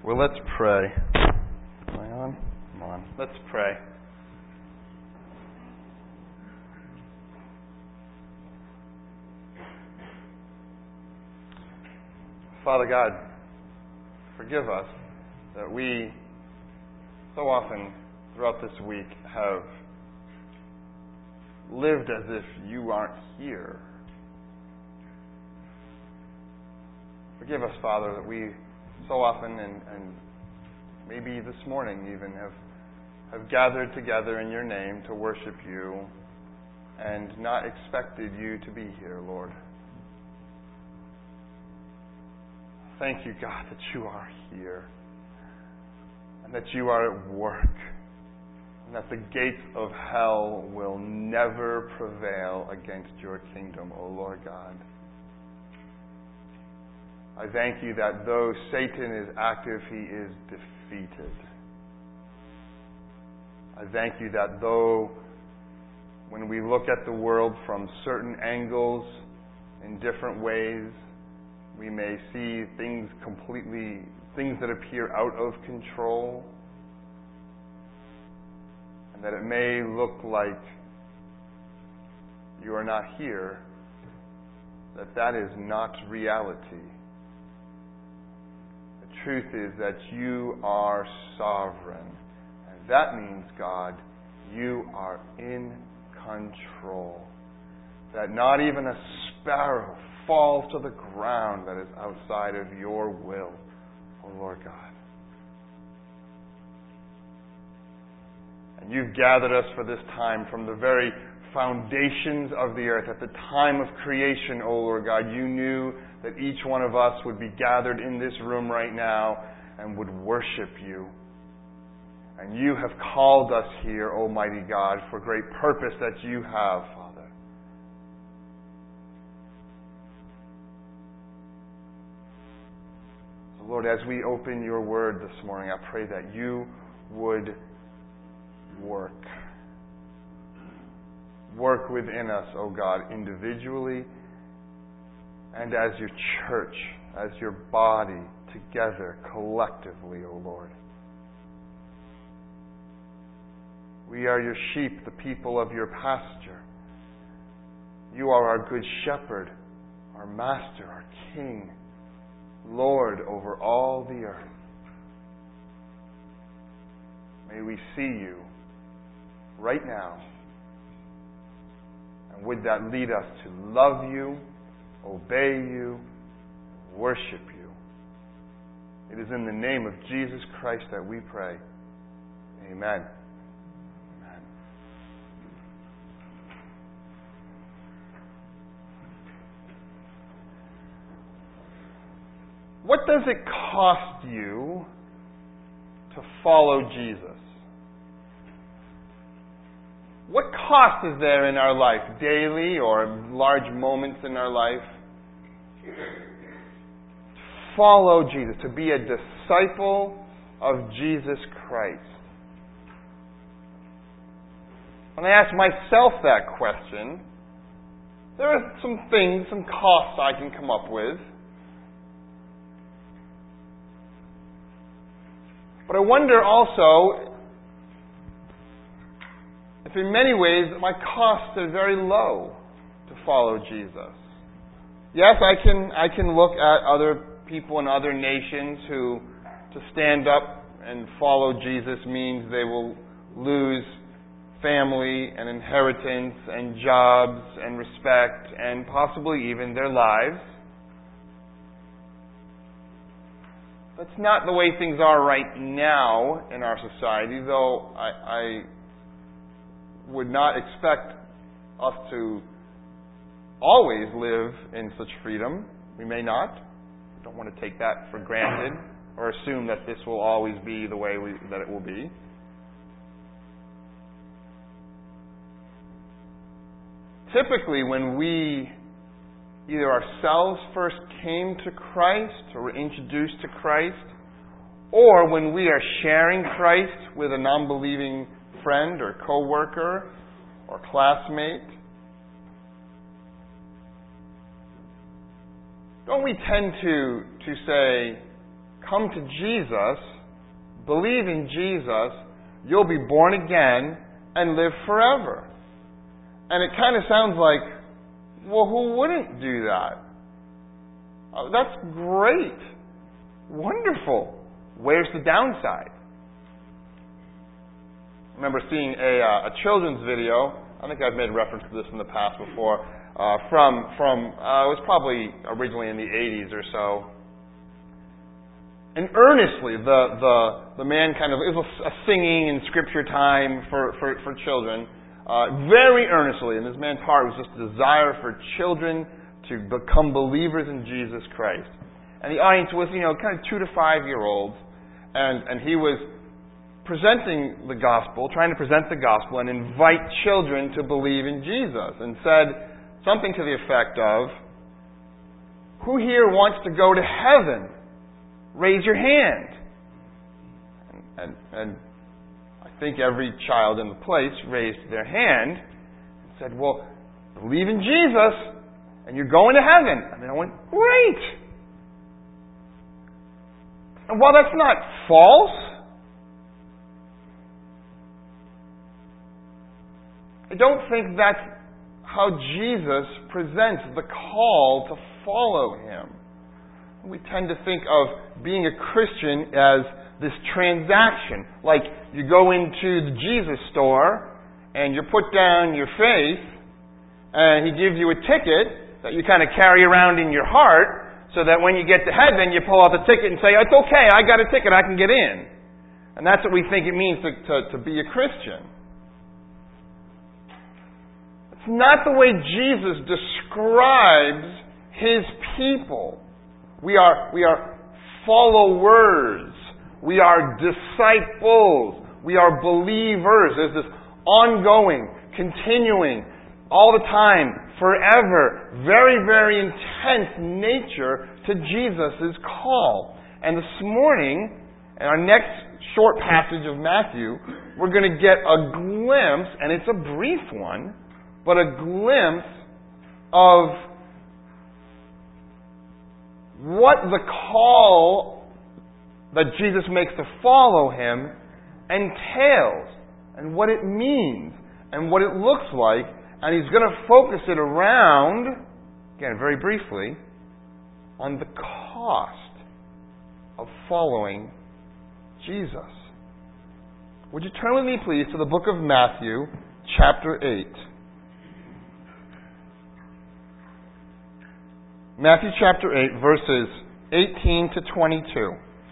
Well, let's pray. Am I on? Come on. Let's pray. Father God, forgive us that we so often throughout this week have lived as if you aren't here. Forgive us, Father, that we so often, and maybe this morning even, have gathered together in your name to worship you and not expected you to be here, Lord. Thank you, God, that you are here and that you are at work and that the gates of hell will never prevail against your kingdom, O Lord God. I thank you that though Satan is active, he is defeated. I thank you that though when we look at the world from certain angles, in different ways, we may see things that appear out of control, and that it may look like you are not here, that is not reality. The truth is that you are sovereign, and that means, God, you are in control. That not even a sparrow falls to the ground that is outside of your will, O Lord God. And you've gathered us for this time from the very foundations of the earth. At the time of creation, O Lord God, you knew that each one of us would be gathered in this room right now and would worship you. And you have called us here, Almighty God, for great purpose that you have, Father. Lord, as we open your word this morning, I pray that you would work. Work within us, O God, individually and as your church, as your body, together, collectively, O Lord. We are your sheep, the people of your pasture. You are our good shepherd, our master, our king, Lord over all the earth. May we see you right now. And would that lead us to love you, obey you, worship you. It is in the name of Jesus Christ that we pray. Amen. Amen. What does it cost you to follow Jesus? What cost is there in our life, daily or large moments in our life? To follow Jesus, to be a disciple of Jesus Christ. When I ask myself that question, there are some things, some costs I can come up with. But I wonder also if in many ways my costs are very low to follow Jesus. Yes, I can look at other people in other nations who to stand up and follow Jesus means they will lose family and inheritance and jobs and respect and possibly even their lives. That's not the way things are right now in our society, though I would not expect us to always live in such freedom. We may not. We don't want to take that for granted or assume that this will always be the way that it will be. Typically, when we either ourselves first came to Christ or were introduced to Christ, or when we are sharing Christ with a non-believing friend or co-worker or classmate, don't we tend to say, come to Jesus, believe in Jesus, you'll be born again and live forever. And it kind of sounds like, well, who wouldn't do that? Oh, that's great. Wonderful. Where's the downside? I remember seeing a children's video. I think I've made reference to this in the past before. From it was probably originally in the 80s or so. And earnestly, the man kind of, it was a singing and scripture time for children. Very earnestly, in this man's heart was just a desire for children to become believers in Jesus Christ. And the audience was, kind of 2 to 5 year olds. And he was presenting the gospel, trying to present the gospel and invite children to believe in Jesus. And said something to the effect of, who here wants to go to heaven? Raise your hand. And I think every child in the place raised their hand and said, well, believe in Jesus and you're going to heaven. And then I went, great. And while that's not false, I don't think that's how Jesus presents the call to follow Him. We tend to think of being a Christian as this transaction. Like you go into the Jesus store and you put down your faith and He gives you a ticket that you kind of carry around in your heart so that when you get to heaven you pull out the ticket and say, it's okay, I got a ticket, I can get in. And that's what we think it means to be a Christian. It's not the way Jesus describes His people. We are followers. We are disciples. We are believers. There's this ongoing, continuing, all the time, forever, very, very intense nature to Jesus' call. And this morning, in our next short passage of Matthew, we're going to get a glimpse, and it's a brief one, but a glimpse of what the call that Jesus makes to follow Him entails and what it means and what it looks like. And He's going to focus it around, again, very briefly, on the cost of following Jesus. Would you turn with me, please, to the book of Matthew, chapter 8. Matthew chapter 8, verses 18 to 22.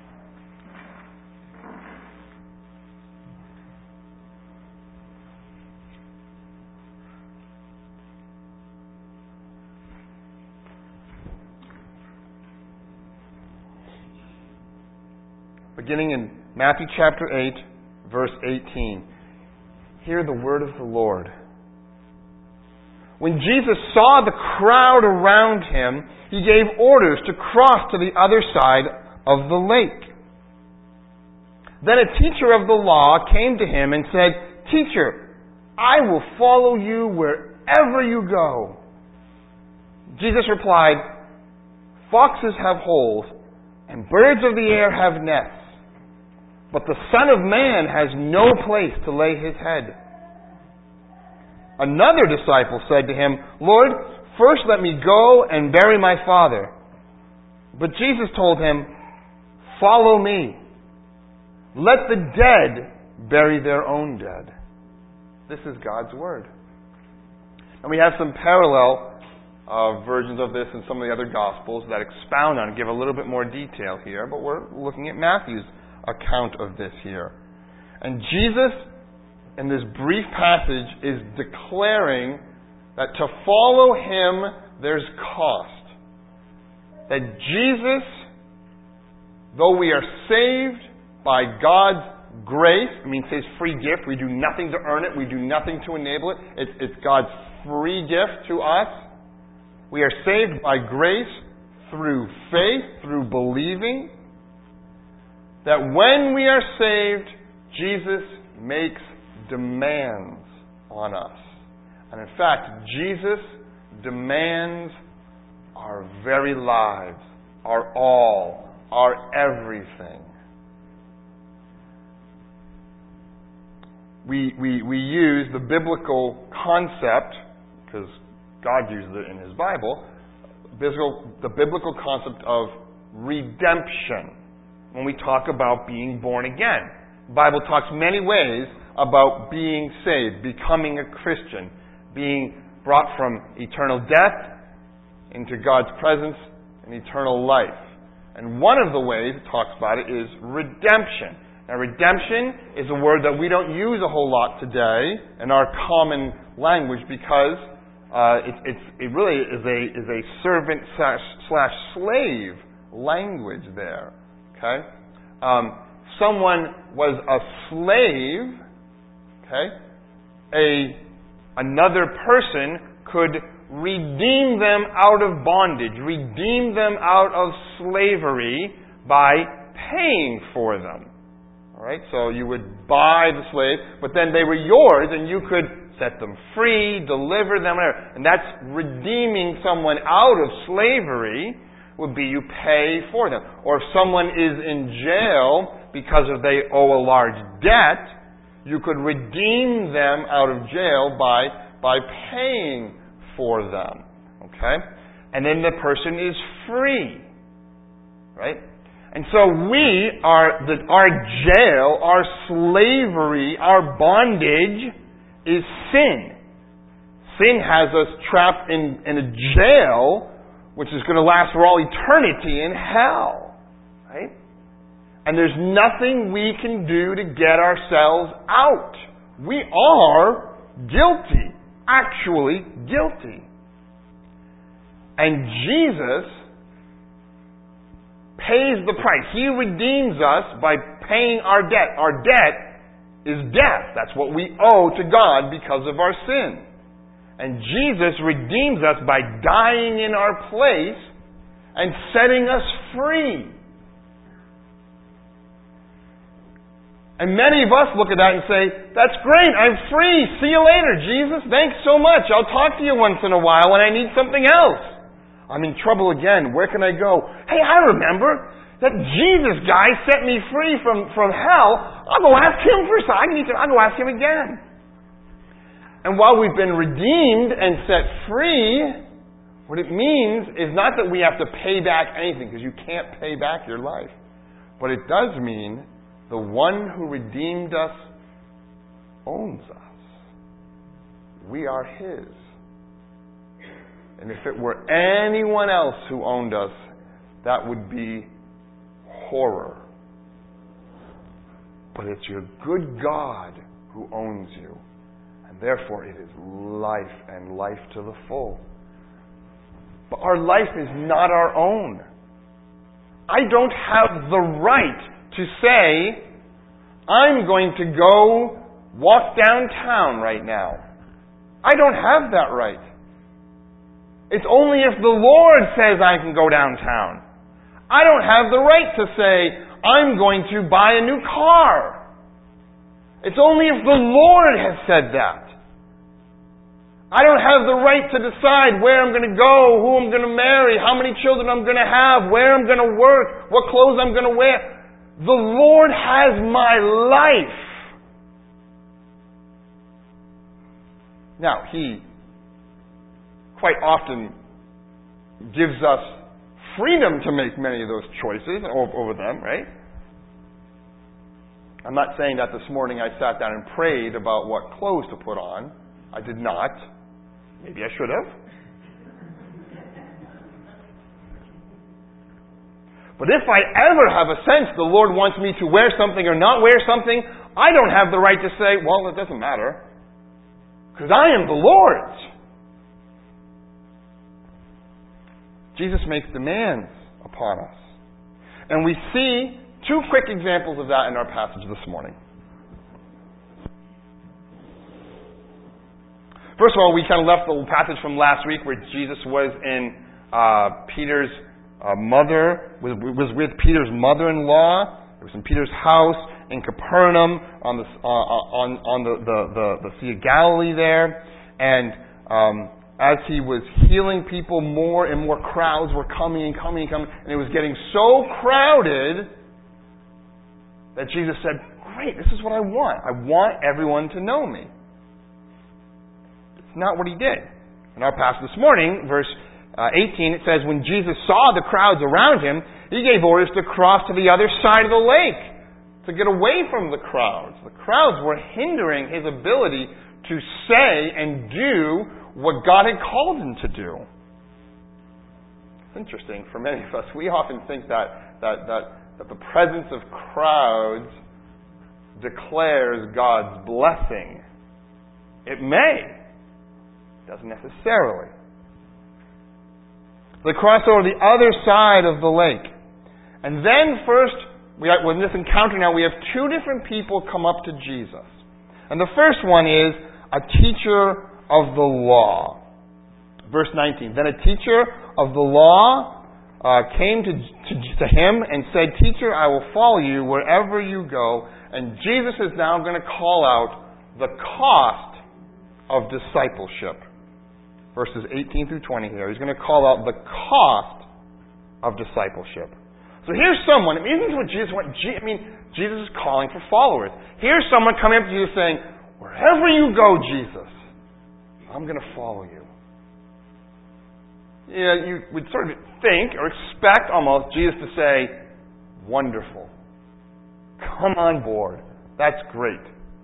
Beginning in Matthew chapter 8, verse 18. Hear the word of the Lord. When Jesus saw the crowd around Him, He gave orders to cross to the other side of the lake. Then a teacher of the law came to Him and said, Teacher, I will follow you wherever you go. Jesus replied, Foxes have holes, and birds of the air have nests, but the Son of Man has no place to lay His head. Another disciple said to Him, Lord, first let me go and bury my father. But Jesus told him, Follow me. Let the dead bury their own dead. This is God's Word. And we have some parallel versions of this in some of the other Gospels that expound on it, give a little bit more detail here, but we're looking at Matthew's account of this here. And Jesus, in this brief passage, is declaring that to follow Him, there's cost. That Jesus, though we are saved by God's grace, I mean, it says free gift. We do nothing to earn it. We do nothing to enable it. It's God's free gift to us. We are saved by grace through faith, through believing. That when we are saved, Jesus makes demands on us. And in fact, Jesus demands our very lives, our all, are everything. We use the biblical concept, because God uses it in His Bible, the biblical concept of redemption when we talk about being born again. The Bible talks many ways about being saved, becoming a Christian, being brought from eternal death into God's presence and eternal life. And one of the ways it talks about it is redemption. Now, redemption is a word that we don't use a whole lot today in our common language because it really is a servant slash slave language there. Okay, someone was a slave. Okay, another person could redeem them out of bondage, redeem them out of slavery by paying for them. All right, so you would buy the slave, but then they were yours, and you could set them free, deliver them, whatever. And that's redeeming someone out of slavery. Would be you pay for them. Or if someone is in jail because they owe a large debt, you could redeem them out of jail by paying for them. Okay? And then the person is free. Right? And so our jail, our slavery, our bondage is sin. Sin has us trapped in a jail which is going to last for all eternity in hell. Right? And there's nothing we can do to get ourselves out. We are guilty. Actually guilty. And Jesus pays the price. He redeems us by paying our debt. Our debt is death. That's what we owe to God because of our sin. And Jesus redeems us by dying in our place and setting us free. And many of us look at that and say, that's great, I'm free, see you later, Jesus, thanks so much, I'll talk to you once in a while when I need something else. I'm in trouble again, where can I go? Hey, I remember that Jesus guy set me free from hell, I'll go ask Him for something, I'll go ask Him again. And while we've been redeemed and set free, what it means is not that we have to pay back anything, because you can't pay back your life. But it does mean the one who redeemed us owns us. We are His. And if it were anyone else who owned us, that would be horror. But it's your good God who owns you. And therefore it is life and life to the full. But our life is not our own. I don't have the right to say, I'm going to go walk downtown right now. I don't have that right. It's only if the Lord says I can go downtown. I don't have the right to say, I'm going to buy a new car. It's only if the Lord has said that. I don't have the right to decide where I'm going to go, who I'm going to marry, how many children I'm going to have, where I'm going to work, what clothes I'm going to wear. The Lord has my life. Now, He quite often gives us freedom to make many of those choices over them, right? I'm not saying that this morning I sat down and prayed about what clothes to put on. I did not. Maybe I should have. But if I ever have a sense the Lord wants me to wear something or not wear something, I don't have the right to say, well, it doesn't matter. Because I am the Lord's. Jesus makes demands upon us. And we see two quick examples of that in our passage this morning. First of all, we kind of left the passage from last week where Jesus was in Peter's mother, was with Peter's mother-in-law. It was in Peter's house in Capernaum on the Sea of Galilee there. And as he was healing people, more and more crowds were coming and coming and coming, and it was getting so crowded that Jesus said, great, this is what I want. I want everyone to know me. It's not what he did. In our passage this morning, verse 18, it says, when Jesus saw the crowds around him, he gave orders to cross to the other side of the lake, to get away from the crowds. The crowds were hindering his ability to say and do what God had called him to do. It's interesting, for many of us, we often think that the presence of crowds declares God's blessing. It may. It doesn't necessarily. They cross over the other side of the lake. And then first, in this encounter now, we have two different people come up to Jesus. And the first one is a teacher of the law. Verse 19. Then a teacher of the law came to him and said, Teacher, I will follow you wherever you go. And Jesus is now going to call out the cost of discipleship. Verses 18 through 20 here. He's going to call out the cost of discipleship. So here's someone, isn't what Jesus wants? Jesus is calling for followers. Here's someone coming up to Jesus saying, wherever you go, Jesus, I'm going to follow you. Yeah, you would sort of think or expect almost Jesus to say, wonderful. Come on board. That's great.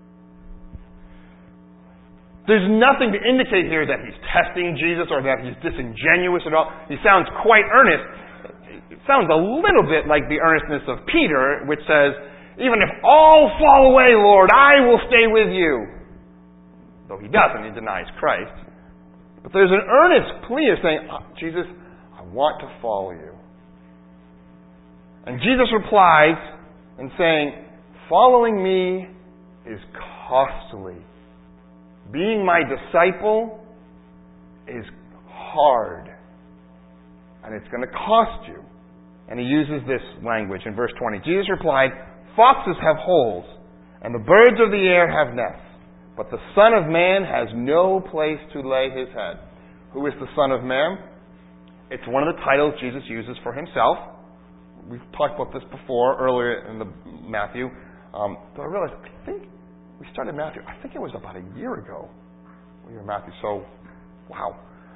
There's nothing to indicate here that he's testing Jesus or that he's disingenuous at all. He sounds quite earnest. It sounds a little bit like the earnestness of Peter, which says, even if all fall away, Lord, I will stay with you. Though he doesn't, he denies Christ. But there's an earnest plea of saying, Jesus, I want to follow you. And Jesus replies and saying, following me is costly. Being my disciple is hard. And it's going to cost you. And he uses this language in verse 20. Jesus replied, foxes have holes, and the birds of the air have nests, but the Son of Man has no place to lay his head. Who is the Son of Man? It's one of the titles Jesus uses for himself. We've talked about this before, earlier in Matthew. But I realized, I think we started Matthew, I think it was about a year ago. We were in Matthew, so, wow.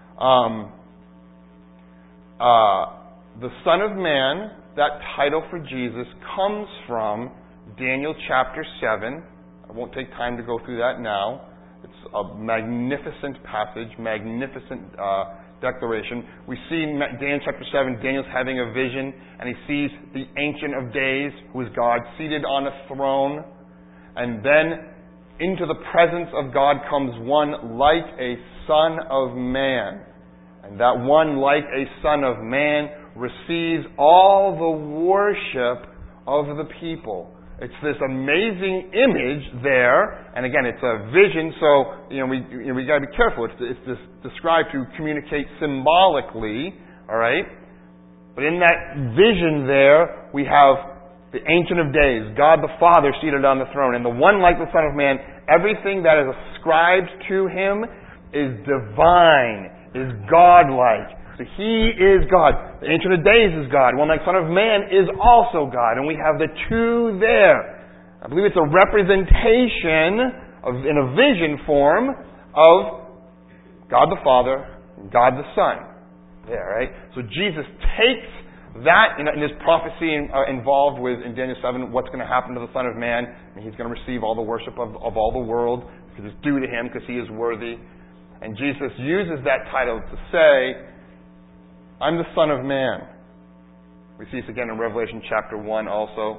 The Son of Man, that title for Jesus, comes from Daniel chapter 7. I won't take time to go through that now. It's a magnificent passage, magnificent declaration. We see in Daniel chapter 7, Daniel's having a vision, and he sees the Ancient of Days, who is God, seated on a throne. And then into the presence of God comes one like a Son of Man. And that one like a Son of Man receives all the worship of the people. It's this amazing image there, and again, it's a vision. So we got to be careful. It's described to communicate symbolically, all right. But in that vision there, we have the Ancient of Days, God the Father seated on the throne, and the one like the Son of Man. Everything that is ascribed to him is divine, is godlike. So he is God. The Ancient of Days is God. One like Son of Man is also God. And we have the two there. I believe it's a representation in a vision form of God the Father and God the Son. There, right? So Jesus takes that, in his prophecy involved with, in Daniel 7, what's going to happen to the Son of Man. And he's going to receive all the worship of all the world because it's due to him because he is worthy. And Jesus uses that title to say, I'm the Son of Man. We see this again in Revelation chapter 1 also.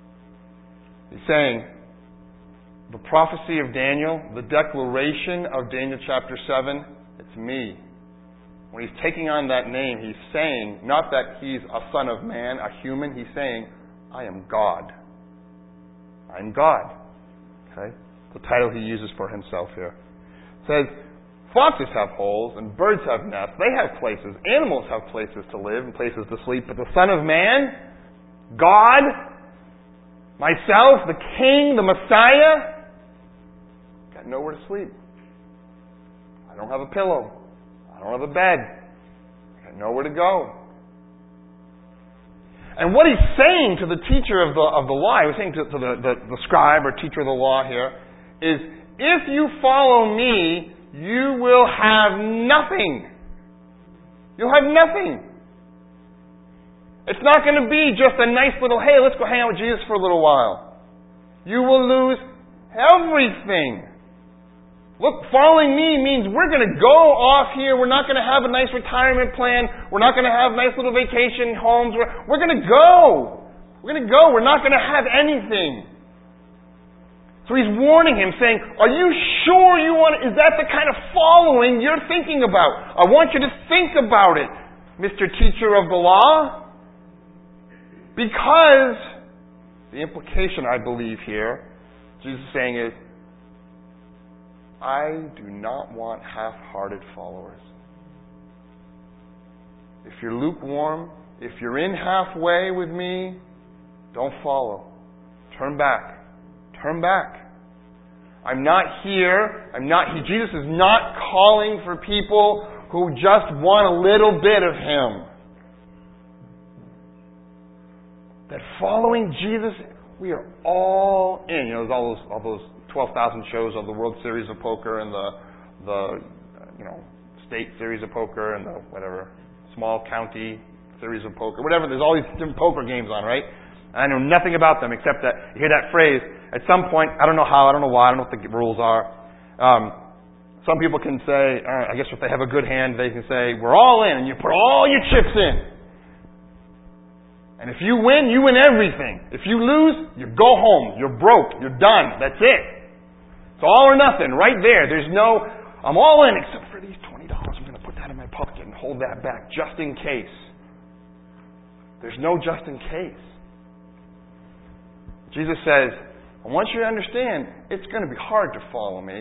He's saying, the prophecy of Daniel, the declaration of Daniel chapter 7, it's me. When he's taking on that name, he's saying, not that he's a Son of Man, a human, he's saying, I am God. I'm God. Okay? The title he uses for himself here. It says, foxes have holes and birds have nests. They have places. Animals have places to live and places to sleep. But the Son of Man, God, myself, the King, the Messiah, got nowhere to sleep. I don't have a pillow. I don't have a bed. I got nowhere to go. And what he's saying to the teacher of the law, he was saying to the scribe or teacher of the law here, is if you follow me, you will have nothing. You'll have nothing. It's not going to be just a nice little, hey, let's go hang out with Jesus for a little while. You will lose everything. Look, following me means we're going to go off here. We're not going to have a nice retirement plan. We're not going to have nice little vacation homes. We're going to go. We're going to go. We're not going to have anything. So he's warning him, saying, are you sure you want it? Is that the kind of following you're thinking about? I want you to think about it, Mr. Teacher of the Law. Because the implication, I believe here, Jesus is saying is, I do not want half-hearted followers. If you're lukewarm, if you're in halfway with me, don't follow. Turn back. Turn back. I'm not here. Jesus is not calling for people who just want a little bit of Him. That following Jesus, we are all in. You know, there's all those 12,000 shows of the World Series of Poker and the state series of poker and the whatever small county series of poker, whatever. There's all these different poker games on, right? And I know nothing about them except that you hear that phrase at some point. I don't know how, I don't know why, I don't know what the rules are. Some people can say, I guess if they have a good hand, they can say, we're all in, and you put all your chips in. And if you win everything. If you lose, you go home. You're broke. You're done. That's it. It's all or nothing right there. There's no, I'm all in except for these $20. I'm going to put that in my pocket and hold that back just in case. There's no just in case. Jesus says, I want you to understand, it's going to be hard to follow me.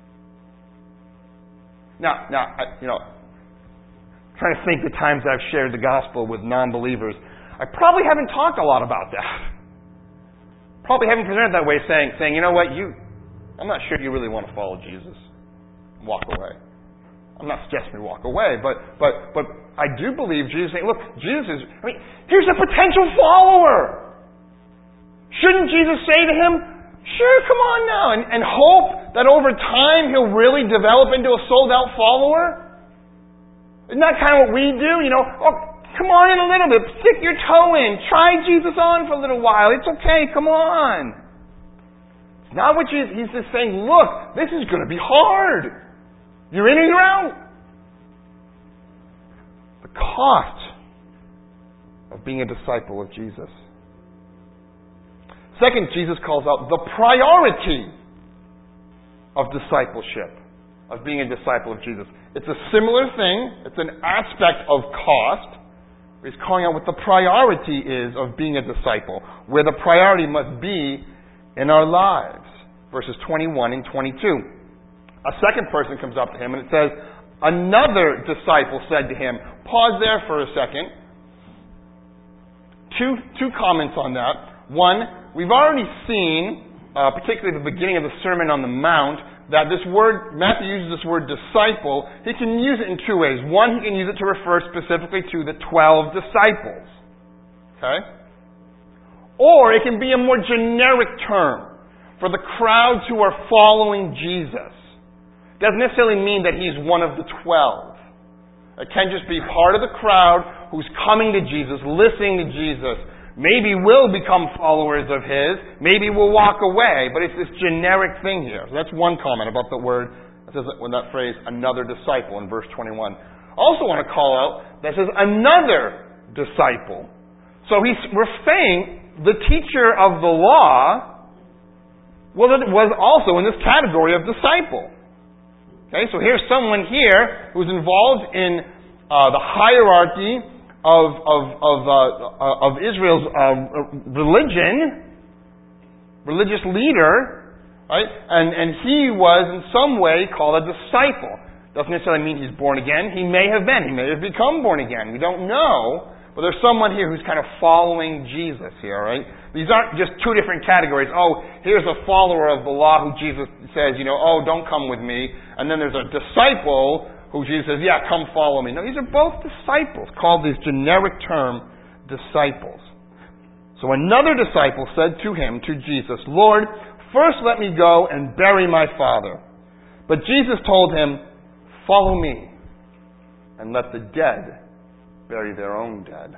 Now, trying to think the times I've shared the gospel with non-believers, I probably haven't talked a lot about that. Probably haven't presented that way, saying, you know what, I'm not sure you really want to follow Jesus. Walk away. I'm not suggesting we walk away, but I do believe Jesus saying, look, here's a potential follower. Shouldn't Jesus say to him, sure, come on now, and hope that over time he'll really develop into a sold-out follower? Isn't that kind of what we do? Come on in a little bit. Stick your toe in. Try Jesus on for a little while. It's okay. Come on. It's not what he's just saying, look, this is going to be hard. You're in or you're out. The cost of being a disciple of Jesus. Second, Jesus calls out the priority of discipleship, of being a disciple of Jesus. It's a similar thing. It's an aspect of cost. He's calling out what the priority is of being a disciple, where the priority must be in our lives. Verses 21 and 22. A second person comes up to him and it says, another disciple said to him, pause there for a second. Two comments on that. One, we've already seen, particularly at the beginning of the Sermon on the Mount, that this word, Matthew uses this word disciple, he can use it in two ways. One, he can use it to refer specifically to the 12 disciples. Okay? Or it can be a more generic term for the crowds who are following Jesus. It doesn't necessarily mean that he's one of the 12. It can just be part of the crowd who's coming to Jesus, listening to Jesus. Maybe we'll become followers of His. Maybe we'll walk away. But it's this generic thing here. So that's one comment about the word, when that phrase, another disciple in verse 21. I also want to call out that it says another disciple. So we're saying the teacher of the law was also in this category of disciple. Okay, so here's someone here who's involved in the hierarchy of Israel's religious leader, right? And he was in some way called a disciple. Doesn't necessarily mean he's born again. He may have been. He may have become born again. We don't know. But there's someone here who's kind of following Jesus here, right? These aren't just two different categories. Oh, here's a follower of the law who Jesus says, don't come with me. And then there's a disciple who Jesus says, yeah, come follow me. No, these are both disciples, called this generic term, disciples. So another disciple said to him, to Jesus, Lord, first let me go and bury my father. But Jesus told him, follow me, and let the dead bury their own dead.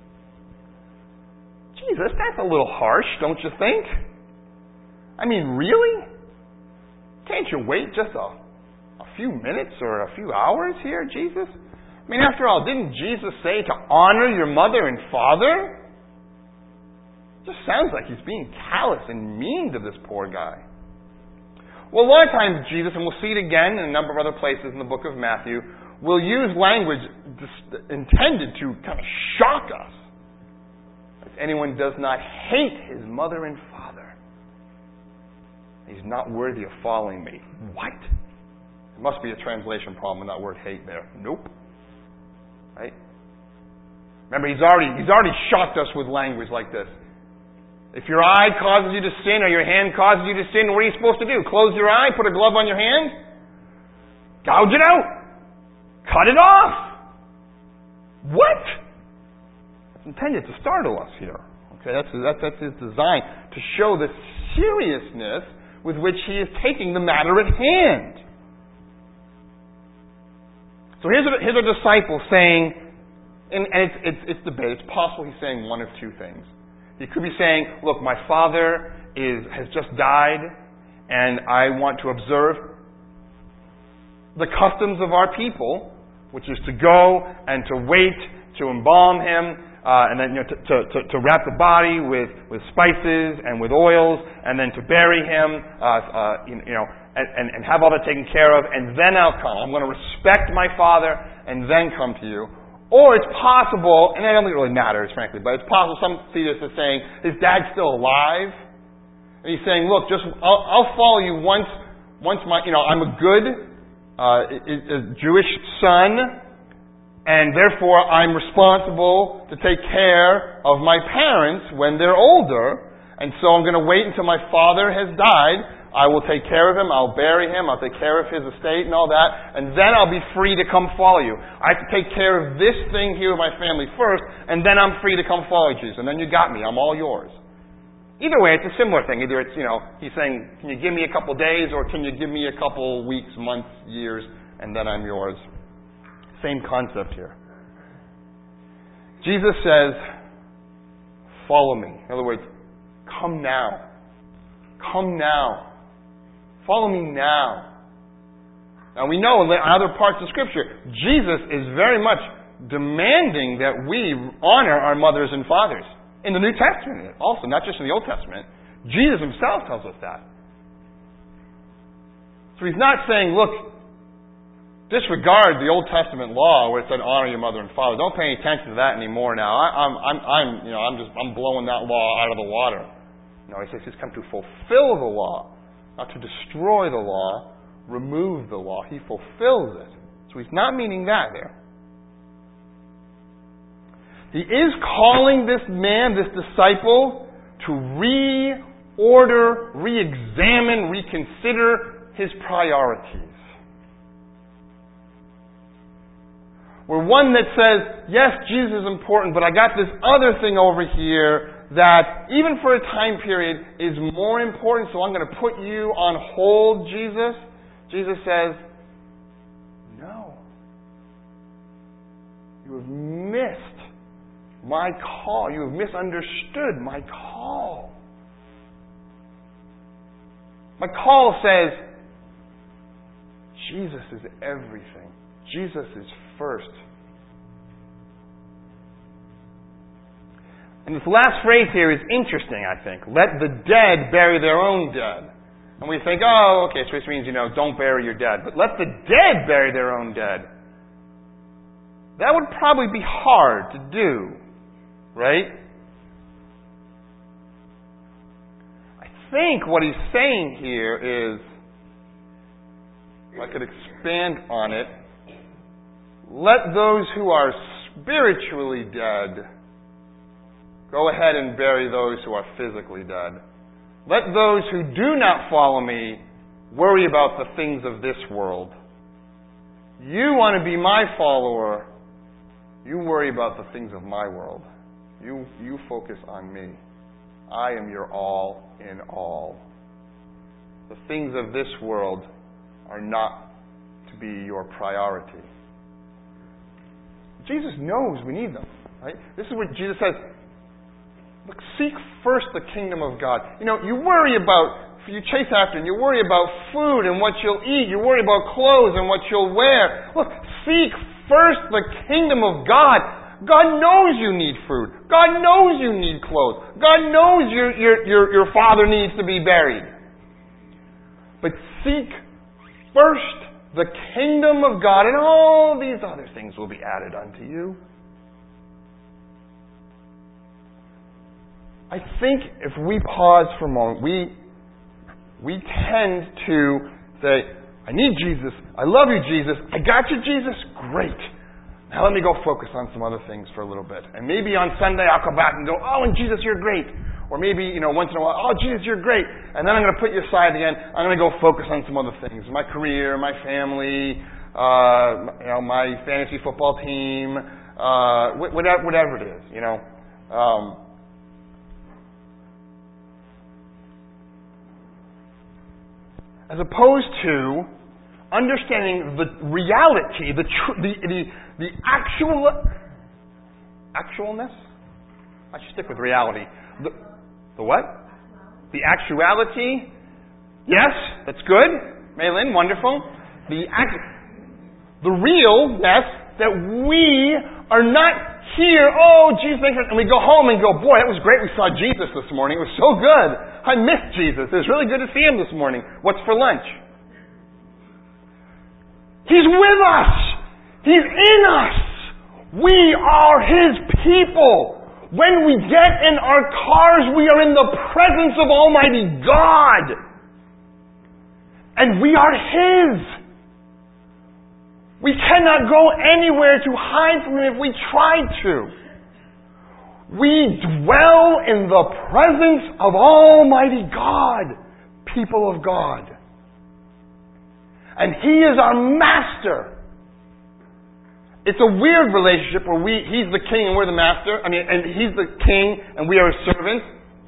Jesus, that's a little harsh, don't you think? I mean, really? Can't you wait just a few minutes or a few hours here, Jesus? I mean, after all, didn't Jesus say to honor your mother and father? It just sounds like he's being callous and mean to this poor guy. Well, a lot of times Jesus, and we'll see it again in a number of other places in the book of Matthew, will use language intended to kind of shock us. If anyone does not hate his mother and father, he's not worthy of following me. What? There must be a translation problem with that word hate there. Nope. Right? Remember, he's already shocked us with language like this. If your eye causes you to sin or your hand causes you to sin, what are you supposed to do? Close your eye, put a glove on your hand? Gouge it out. Cut it off. What? It's intended to startle us here. Okay, that's his design, to show the seriousness with which he is taking the matter at hand. So here's a disciple saying, and it's debated. It's possible he's saying one of two things. He could be saying, look, my father has just died, and I want to observe the customs of our people, which is to go and to wait, to embalm him, and then to wrap the body with spices and with oils, and then to bury him, and have all that taken care of, and then I'll come. I'm going to respect my father and then come to you. Or it's possible, and I don't think it really matters, frankly, but it's possible some see this as saying, his dad's still alive, and he's saying, look, I'll follow you once I'm a good Jewish son, and therefore I'm responsible to take care of my parents when they're older, and so I'm going to wait until my father has died. I will take care of him, I'll bury him, I'll take care of his estate and all that, and then I'll be free to come follow you. I have to take care of this thing here with my family first, and then I'm free to come follow Jesus. And then you got me, I'm all yours. Either way, it's a similar thing. Either it's, he's saying, can you give me a couple days, or can you give me a couple weeks, months, years, and then I'm yours. Same concept here. Jesus says, follow me. In other words, come now. Come now. Follow me now. Now we know in other parts of Scripture, Jesus is very much demanding that we honor our mothers and fathers. In the New Testament also, not just in the Old Testament. Jesus himself tells us that. So he's not saying, look, disregard the Old Testament law where it said honor your mother and father. Don't pay any attention to that anymore now. I'm blowing that law out of the water. No, he says he's come to fulfill the law, not to destroy the law, remove the law. He fulfills it. So he's not meaning that there. He is calling this man, this disciple, to reorder, re-examine, reconsider his priorities. We're one that says, yes, Jesus is important, but I got this other thing over here that, even for a time period, is more important, so I'm going to put you on hold, Jesus. Jesus says, no. You have missed my call. You have misunderstood my call. My call says, Jesus is everything. Jesus is first. And this last phrase here is interesting, I think. Let the dead bury their own dead. And we think, oh, okay, so this means, don't bury your dead. But let the dead bury their own dead. That would probably be hard to do, right? I think what he's saying here is, if I could expand on it, let those who are spiritually dead go ahead and bury those who are physically dead. Let those who do not follow me worry about the things of this world. You want to be my follower. You worry about the things of my world. You focus on me. I am your all in all. The things of this world are not to be your priority. Jesus knows we need them, right? This is what Jesus says. Look, seek first the kingdom of God. You worry about, you chase after and you worry about food and what you'll eat. You worry about clothes and what you'll wear. Look, seek first the kingdom of God. God knows you need food. God knows you need clothes. God knows your father needs to be buried. But seek first the kingdom of God, and all these other things will be added unto you. I think if we pause for a moment, we tend to say, I need Jesus. I love you, Jesus. I got you, Jesus. Great. Now let me go focus on some other things for a little bit. And maybe on Sunday I'll come back and go, oh, and Jesus, you're great. Or maybe, once in a while, oh, Jesus, you're great. And then I'm going to put you aside again. I'm going to go focus on some other things. My career, my family, my fantasy football team, whatever it is, As opposed to understanding the reality, the actualness? I should stick with reality. The what? The actuality? Yes, that's good. Maylin, wonderful. The realness that we are not here, oh, Jesus, and we go home and go, boy, that was great. We saw Jesus this morning. It was so good. I missed Jesus. It was really good to see him this morning. What's for lunch? He's with us. He's in us. We are His people. When we get in our cars, we are in the presence of Almighty God. And we are His. We cannot go anywhere to hide from Him if we tried to. We dwell in the presence of Almighty God, people of God. And He is our master. It's a weird relationship where He's the king and we're the master. And He's the king and we are His servants.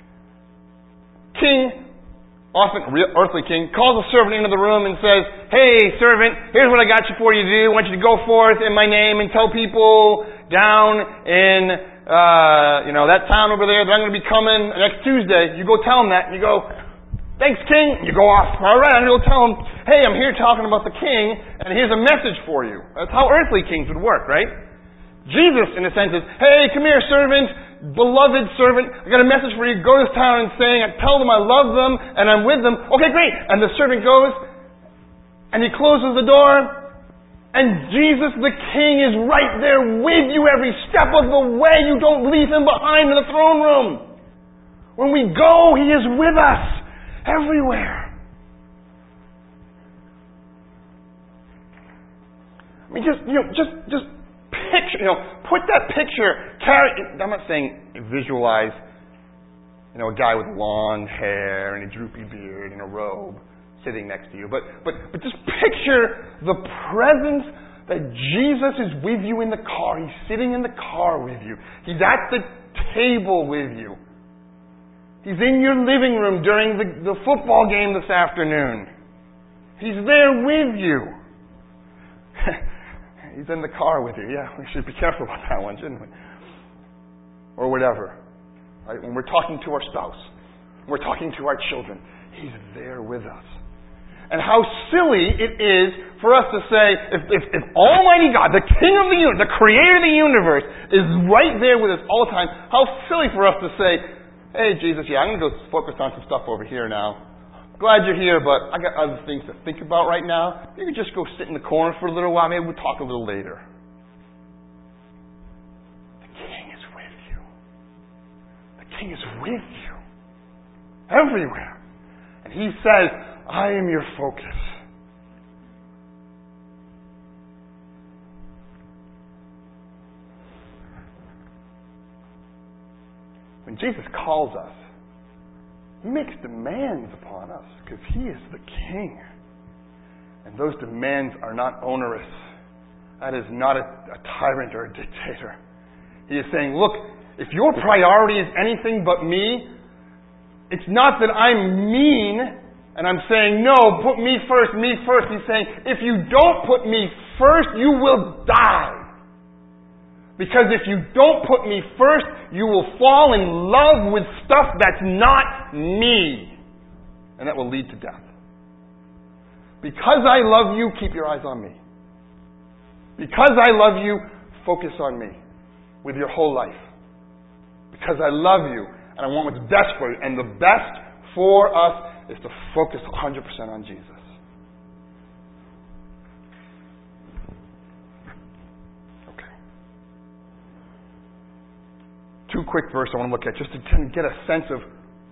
King, often earthly king, calls a servant into the room and says, hey, servant, here's what I got you for you to do. I want you to go forth in my name and tell people down in, that town over there that I'm going to be coming next Tuesday. You go tell them that. And you go, thanks, king. You go off. All right, I'm going to tell them, hey, I'm here talking about the king, and here's a message for you. That's how earthly kings would work, right? Jesus, in a sense, is, hey, come here, servant, beloved servant. I got a message for you. Go to this town and tell them I love them, and I'm with them. Okay, great. And the servant goes, and he closes the door, and Jesus the King is right there with you every step of the way. You don't leave Him behind in the throne room. When we go, He is with us everywhere. I mean, just picture, put that picture, I'm not saying visualize, a guy with long hair and a droopy beard and a robe sitting next to you. But just picture the presence that Jesus is with you in the car. He's sitting in the car with you. He's at the table with you. He's in your living room during the football game this afternoon. He's there with you. He's in the car with you. Yeah, we should be careful about that one, shouldn't we? Or whatever. Right? When we're talking to our spouse, we're talking to our children, He's there with us. And how silly it is for us to say, if Almighty God, the King of the universe, the Creator of the universe, is right there with us all the time, how silly for us to say, hey, Jesus, I'm going to go focus on some stuff over here now. Glad you're here, but I got other things to think about right now. You can just go sit in the corner for a little while. Maybe we'll talk a little later. The King is with you. The King is with you. Everywhere. And He says, I am your focus. When Jesus calls us, He makes demands upon us because He is the King. And those demands are not onerous. That is not a tyrant or a dictator. He is saying, look, if your priority is anything but me, it's not that I'm mean and I'm saying, no, put me first, me first. He's saying, if you don't put me first, you will die. Because if you don't put me first, you will fall in love with stuff that's not me. And that will lead to death. Because I love you, keep your eyes on me. Because I love you, focus on me with your whole life. Because I love you and I want what's best for you. And the best for us is to focus 100% on Jesus. Okay. Two quick verses I want to look at just to kind of get a sense of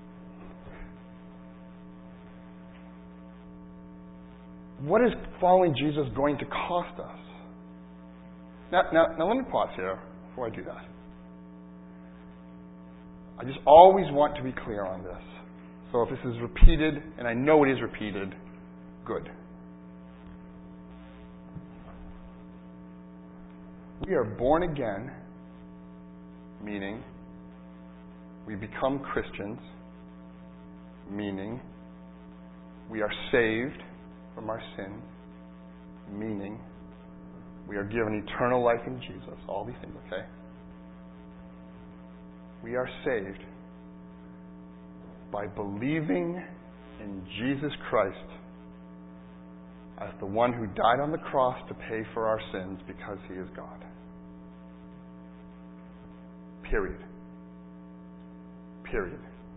what is following Jesus going to cost us. Now let me pause here before I do that. I just always want to be clear on this. So if this is repeated, and I know it is repeated, good. We are born again, meaning we become Christians, meaning we are saved from our sins, meaning we are given eternal life in Jesus. All these things, okay? We are saved by believing in Jesus Christ as the one who died on the cross to pay for our sins because He is God. Period. Period.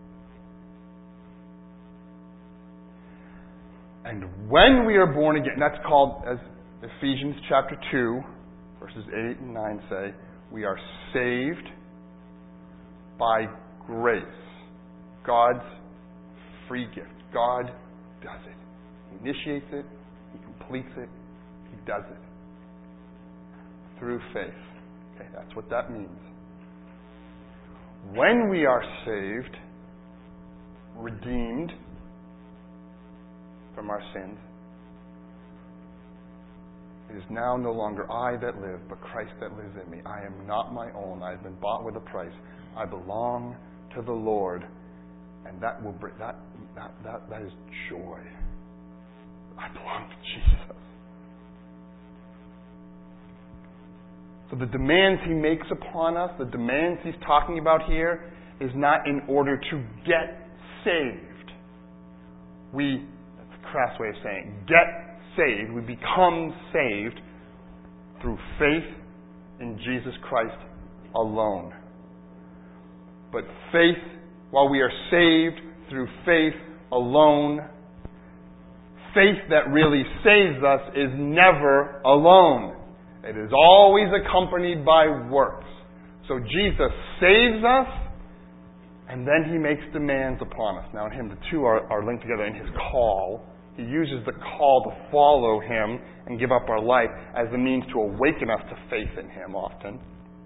And when we are born again, that's called, as Ephesians chapter 2, verses 8 and 9 say, we are saved by grace. God's free gift. God does it. He initiates it. He completes it. He does it. Through faith. Okay, that's what that means. When we are saved, redeemed from our sins, it is now no longer I that live, but Christ that lives in me. I am not my own. I have been bought with a price. I belong to the Lord, and that will bring that is joy. I belong to Jesus. So the demands He makes upon us, the demands He's talking about here, is not in order to get saved. That's a crass way of saying it, get saved. We become saved through faith in Jesus Christ alone. But faith, while we are saved through faith alone, faith that really saves us is never alone. It is always accompanied by works. So Jesus saves us, and then He makes demands upon us. Now in Him, the two are linked together in His call. He uses the call to follow Him and give up our life as the means to awaken us to faith in Him often.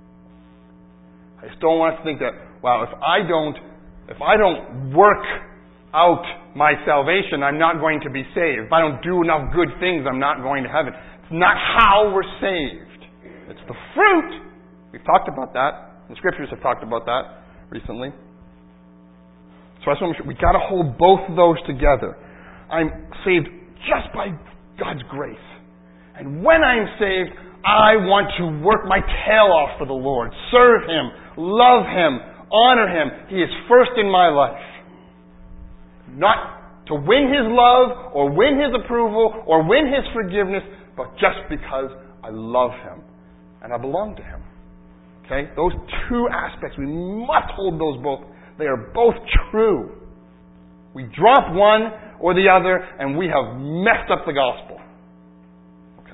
I just don't want us to think that, wow, if I don't work out my salvation, I'm not going to be saved. If I don't do enough good things, I'm not going to heaven. It's not how we're saved. It's the fruit. We've talked about that. The Scriptures have talked about that recently. So I just want to make sure we've got to hold both of those together. I'm saved just by God's grace. And when I'm saved, I want to work my tail off for the Lord. Serve Him. Love Him. Honor Him. He is first in my life. Not to win His love or win His approval or win His forgiveness, but just because I love Him and I belong to Him. Okay? Those two aspects, we must hold those both. They are both true. We drop one or the other and we have messed up the gospel. Okay.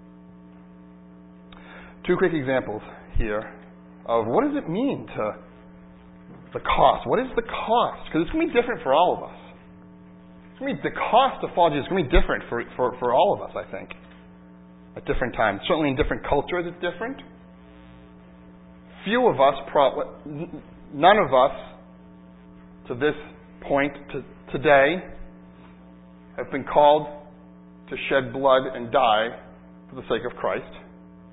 Two quick examples here of what does it mean to the cost. What is the cost? Because it's going to be different for all of us. It's going to be the cost to follow Jesus is going to be different for all of us, I think, at different times. Certainly in different cultures it's different. Few of us, none of us to this point today have been called to shed blood and die for the sake of Christ.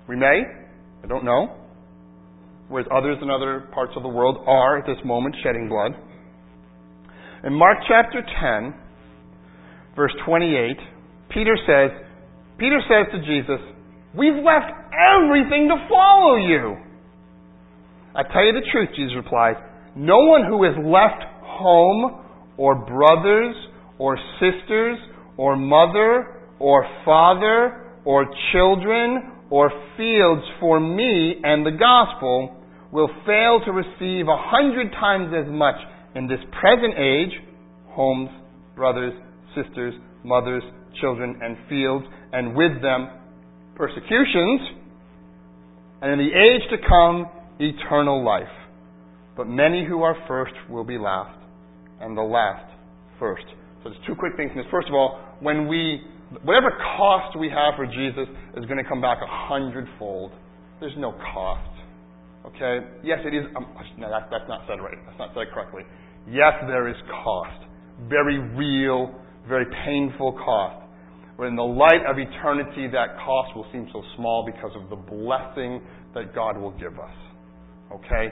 We may. I don't know. Whereas others in other parts of the world are at this moment shedding blood. In Mark chapter 10, verse 28, Peter says to Jesus, "We've left everything to follow you." "I tell you the truth," Jesus replies, "no one who has left home or brothers or sisters or mother or father or children or fields for me and the gospel will fail to receive 100 times as much in this present age, homes, brothers, sisters, mothers, children, and fields, and with them persecutions, and in the age to come, eternal life. But many who are first will be last, and the last first." So there's two quick things in this. First of all, whatever cost we have for Jesus is going to come back 100-fold. There's no cost. Okay? Yes, it is. No, that's not said right. That's not said correctly. Yes, there is cost. Very real, very painful cost. But in the light of eternity, that cost will seem so small because of the blessing that God will give us. Okay?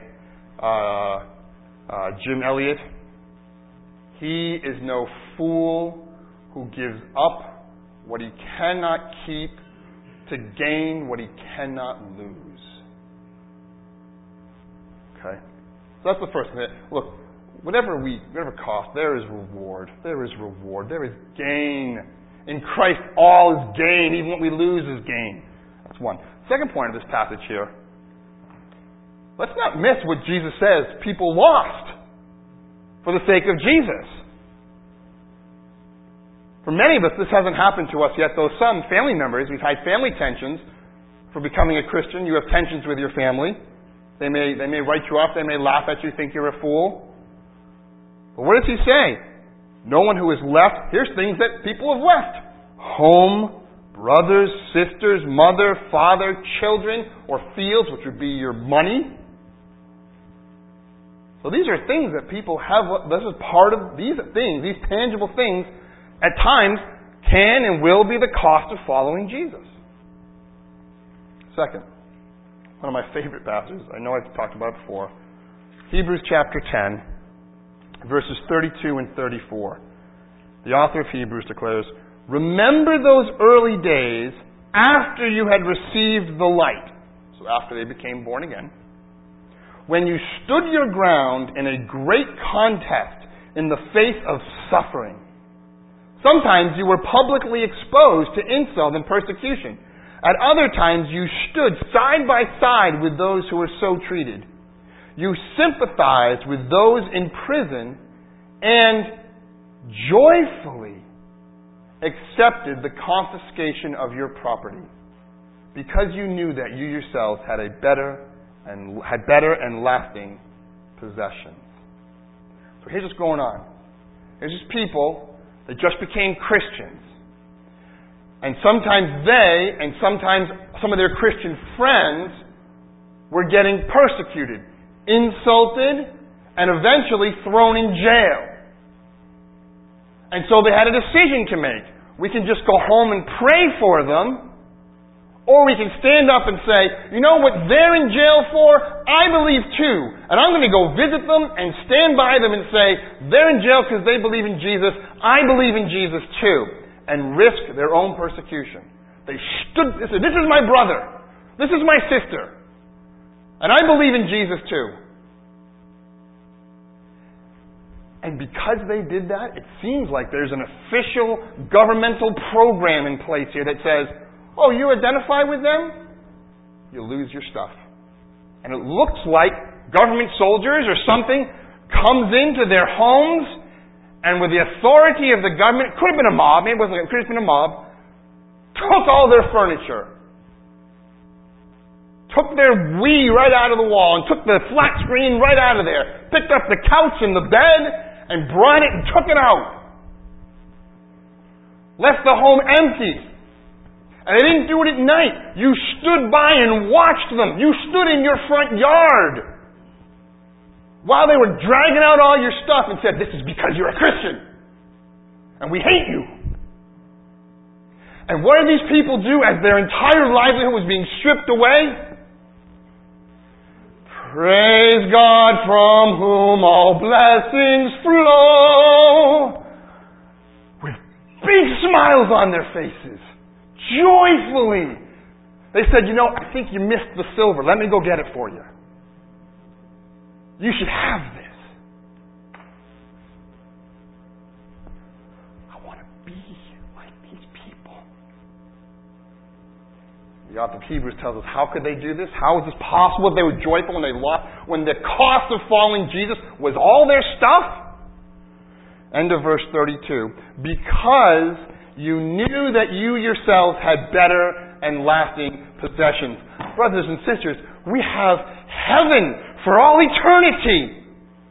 Jim Elliot, "He is no fool who gives up what he cannot keep to gain what he cannot lose." Okay? So that's the first thing. Look, whatever cost, there is reward. There is reward. There is gain. In Christ, all is gain. Even what we lose is gain. That's one. Second point of this passage here. Let's not miss what Jesus says people lost for the sake of Jesus. For many of us, this hasn't happened to us yet, though some family members, we've had family tensions for becoming a Christian. You have tensions with your family. They may write you off. They may laugh at you, think you're a fool. But what does he say? No one who has left, here's things that people have left. Home, brothers, sisters, mother, father, children, or fields, which would be your money. So these are things that people have. This is part of these things, these tangible things, at times can and will be the cost of following Jesus. Second, one of my favorite passages, I know I've talked about it before, Hebrews chapter 10, verses 32 and 34. The author of Hebrews declares, "Remember those early days after you had received the light," so after they became born again, "when you stood your ground in a great contest in the face of suffering. Sometimes you were publicly exposed to insult and persecution. At other times you stood side by side with those who were so treated. You sympathized with those in prison and joyfully accepted the confiscation of your property because you knew that you yourselves had better and lasting possessions." So here's what's going on. Here's just people that just became Christians. And sometimes they, and sometimes some of their Christian friends, were getting persecuted, insulted, and eventually thrown in jail. And so they had a decision to make. We can just go home and pray for them, or we can stand up and say, you know what they're in jail for? I believe too. And I'm going to go visit them and stand by them and say, they're in jail because they believe in Jesus. I believe in Jesus too. And risk their own persecution. They said, this is my brother. This is my sister. And I believe in Jesus too. And because they did that, it seems like there's an official governmental program in place here that says, oh, you identify with them? You lose your stuff. And it looks like government soldiers or something comes into their homes and with the authority of the government, it could have been a mob, maybe it could have been a mob, took all their furniture, took their Wii right out of the wall and took the flat screen right out of there, picked up the couch and the bed and brought it and took it out. Left the home empty. And they didn't do it at night. You stood by and watched them. You stood in your front yard while they were dragging out all your stuff and said, this is because you're a Christian. And we hate you. And what did these people do as their entire livelihood was being stripped away? Praise God from whom all blessings flow. With big smiles on their faces. Joyfully. They said, I think you missed the silver. Let me go get it for you. You should have this. I want to be like these people. The author of Hebrews tells us, how could they do this? How is this possible? They were joyful when the cost of following Jesus was all their stuff. End of verse 32. Because you knew that you yourselves had better and lasting possessions. Brothers and sisters, we have heaven for all eternity.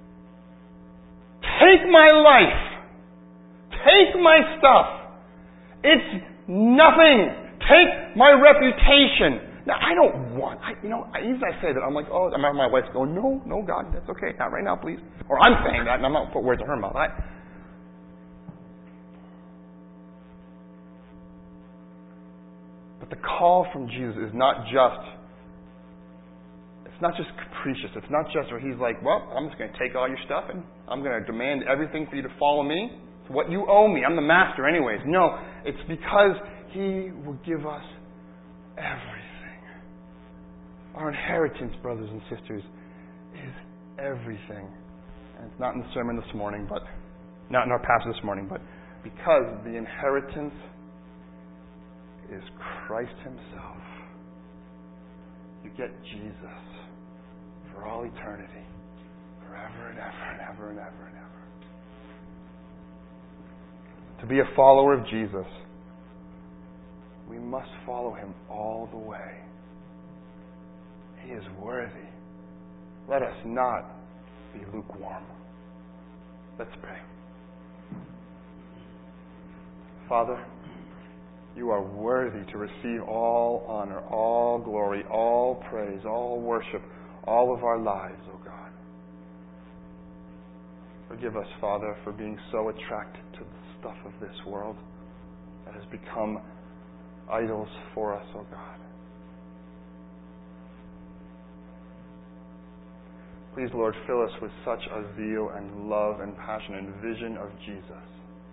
Take my life. Take my stuff. It's nothing. Take my reputation. Now, I don't want, even I say that, I'm like, I remember my wife's going, no, God, that's okay. Not right now, please. Or I'm saying that, and I'm not going to put words in her mouth. But the call from Jesus is not just capricious. It's not just where he's like, well, I'm just going to take all your stuff and I'm going to demand everything for you to follow me. It's what you owe me. I'm the master anyways. No, it's because he will give us everything. Our inheritance, brothers and sisters, is everything. And it's not in the sermon this morning, but not in our passage this morning, but because the inheritance is Christ himself. You get Jesus for all eternity, forever and ever and ever and ever and ever. To be a follower of Jesus, we must follow him all the way. He is worthy. Let us not be lukewarm. Let's pray. Father, you are worthy to receive all honor, all glory, all praise, all worship, all of our lives, O God. Forgive us, Father, for being so attracted to the stuff of this world that has become idols for us, O God. Please, Lord, fill us with such a zeal and love and passion and vision of Jesus,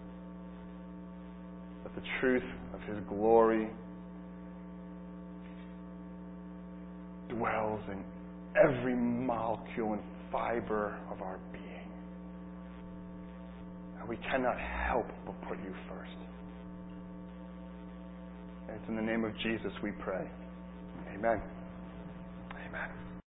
that the truth of his glory dwells in every molecule and fiber of our being. And we cannot help but put you first. And it's in the name of Jesus we pray. Amen. Amen.